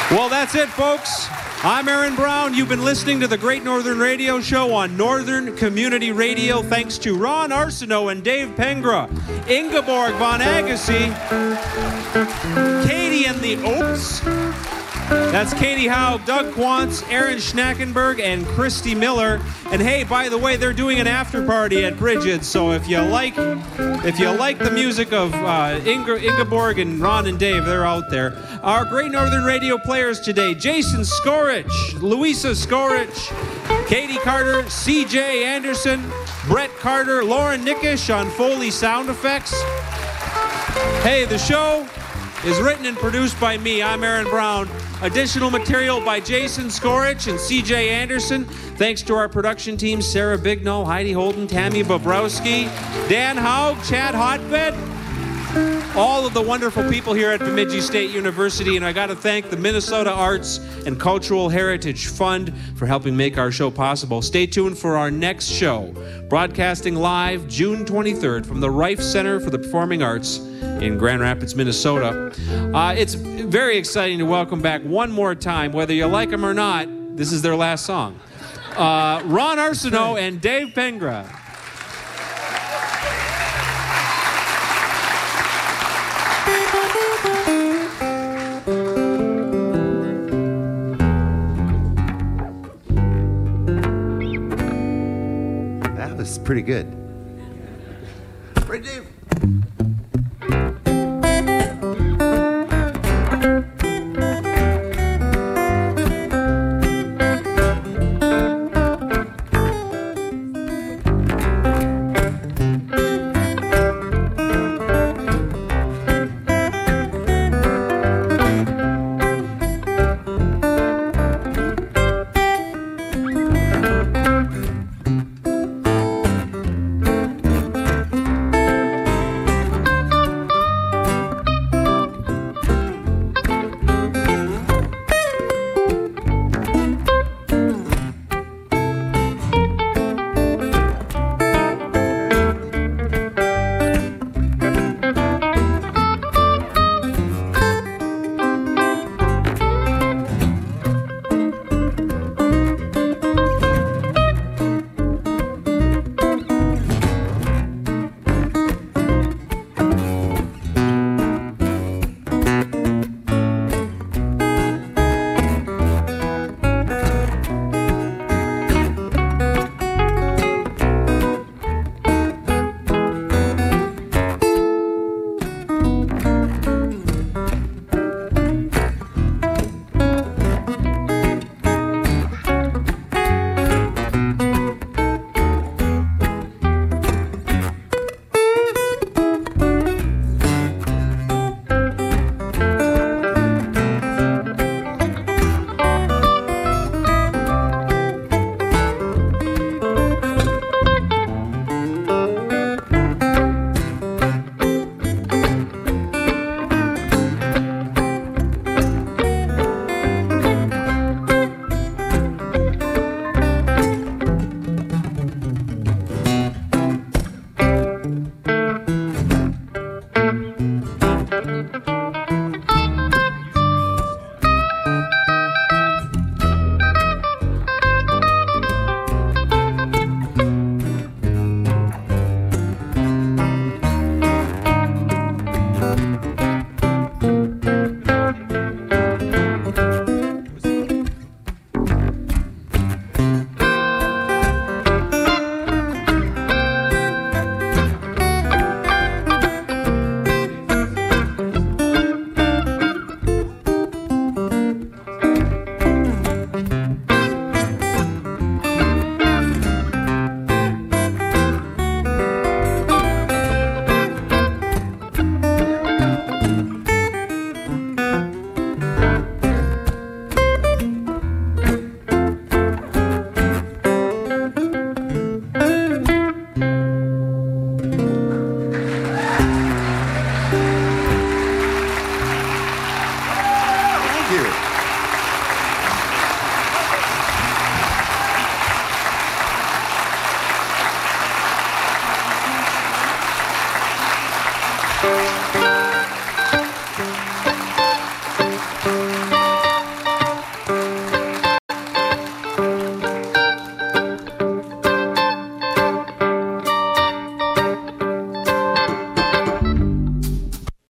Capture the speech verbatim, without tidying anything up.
Well, that's it, folks. I'm Aaron Brown. You've been listening to the Great Northern Radio Show on Northern Community Radio. Thanks to Ron Arsenault and Dave Pengra, Ingeborg von Agassi, Katie and the Oaks. That's Katie Howe, Doug Quantz, Aaron Schnackenberg, and Christy Miller. And hey, by the way, they're doing an after party at Bridget's. So if you like, if you like the music of uh, Inge, Ingeborg and Ron and Dave, they're out there. Our Great Northern Radio players today: Jason Skorich, Louisa Skorich, Katie Carter, C J Anderson, Brett Carter, Lauren Nickish on Foley sound effects. Hey, the show is written and produced by me. I'm Aaron Brown. Additional material by Jason Skorich and C J Anderson. Thanks to our production team, Sarah Bignall, Heidi Holden, Tammy Bobrowski, Dan Haug, Chad Hotbed, all of the wonderful people here at Bemidji State University. And I got to thank the Minnesota Arts and Cultural Heritage Fund for helping make our show possible. Stay tuned for our next show, broadcasting live June twenty-third from the Rife Center for the Performing Arts in Grand Rapids, Minnesota. Uh, it's very exciting to welcome back one more time, whether you like them or not. This is their last song. Uh, Ron Arsenault and Dave Pengra. That was pretty good. Right, Dave? Thank you.